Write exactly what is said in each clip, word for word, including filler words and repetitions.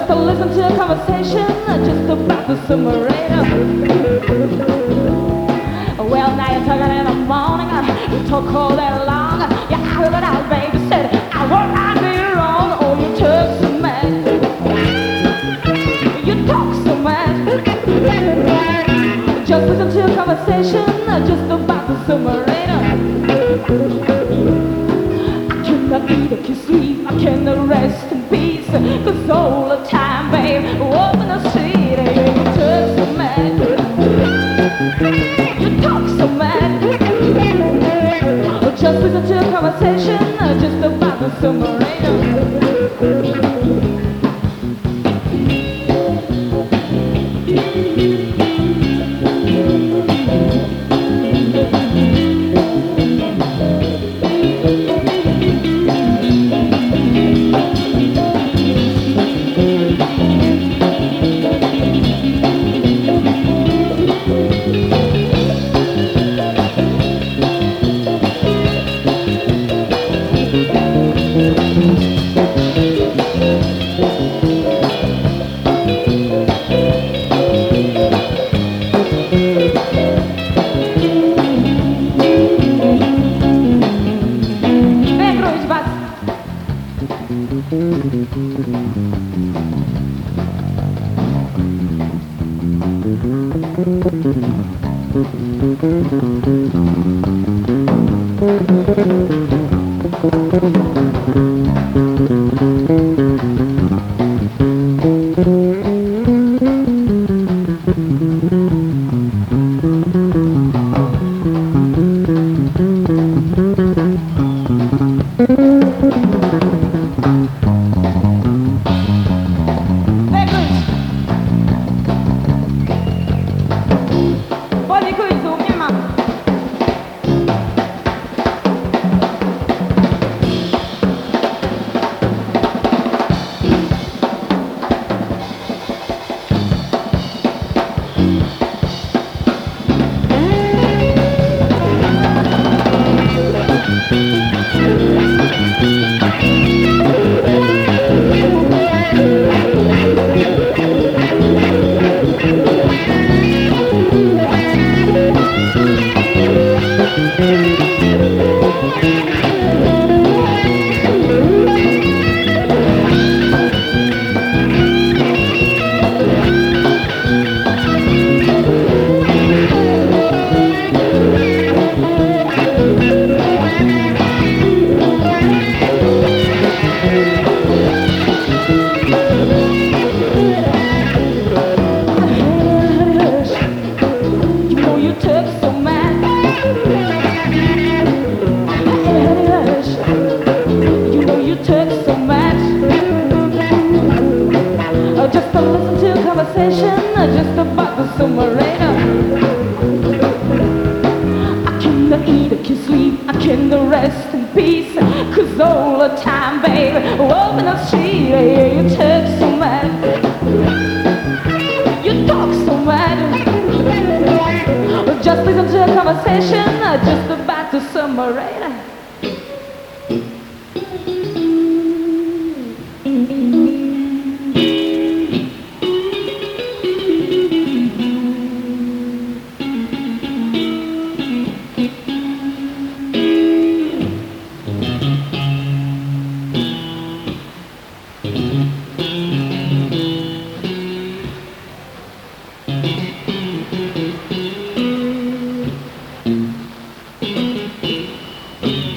just to listen to a conversation just about the submariner. Well, now you're talking in the morning, you talk all day long. You out it out, baby, said I won't not be wrong. Oh, you talk so mad, you talk so mad. Just listen to a conversation just about the submariner. I cannot eat, I can sleep, I cannot rest in peace, cause all the time, babe, open the street, you talk so mad, you talk so mad. Just listen to a conversation just about the submariner. Just about the submariner. I cannot eat, I can sleep, I cannot rest in peace, cause all the time, baby, open the street, yeah, you talk so mad, you talk so mad. Just listen to a conversation just about the submariner. Thank you.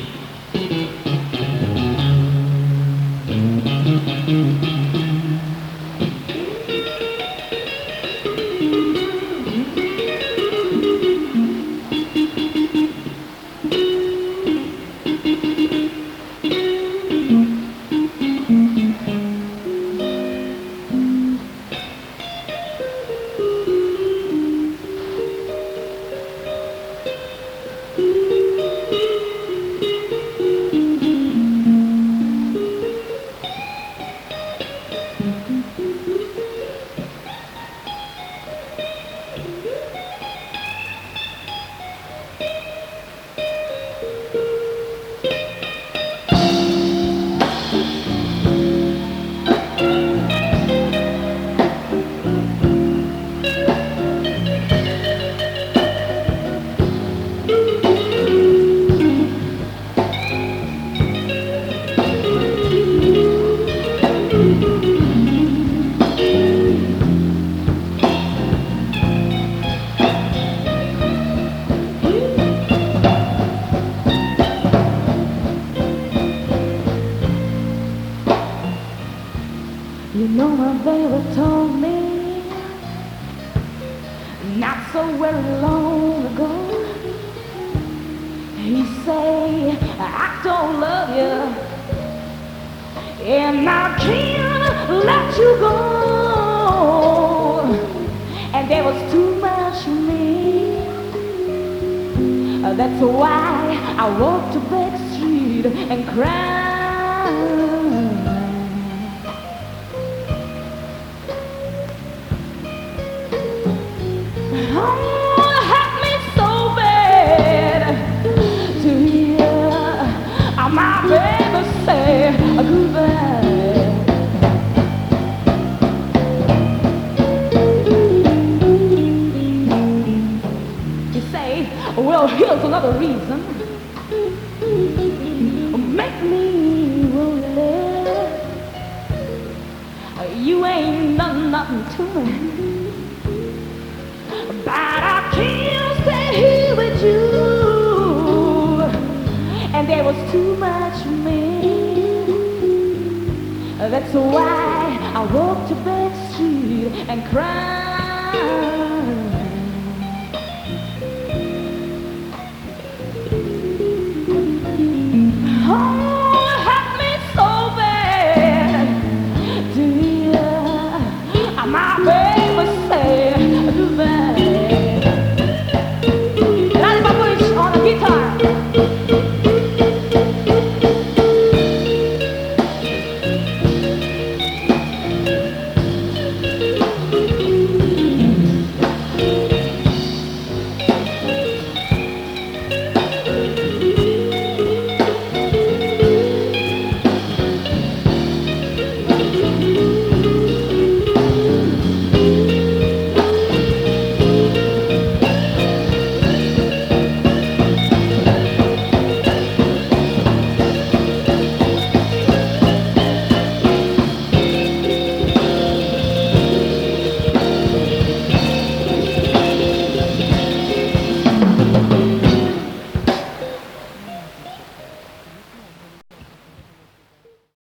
You know my baby told me not so very long ago. He say I don't love you and I can't let you go. And there was too much in me. Uh, That's why I walked to back street and cried. Oh, it hurt me so bad to hear my baby say goodbye. You say, well, here's another reason. Make me worry. You ain't done nothing to me, but I can't stay here with you. And there was too much for me. That's why I walked to back street and cried.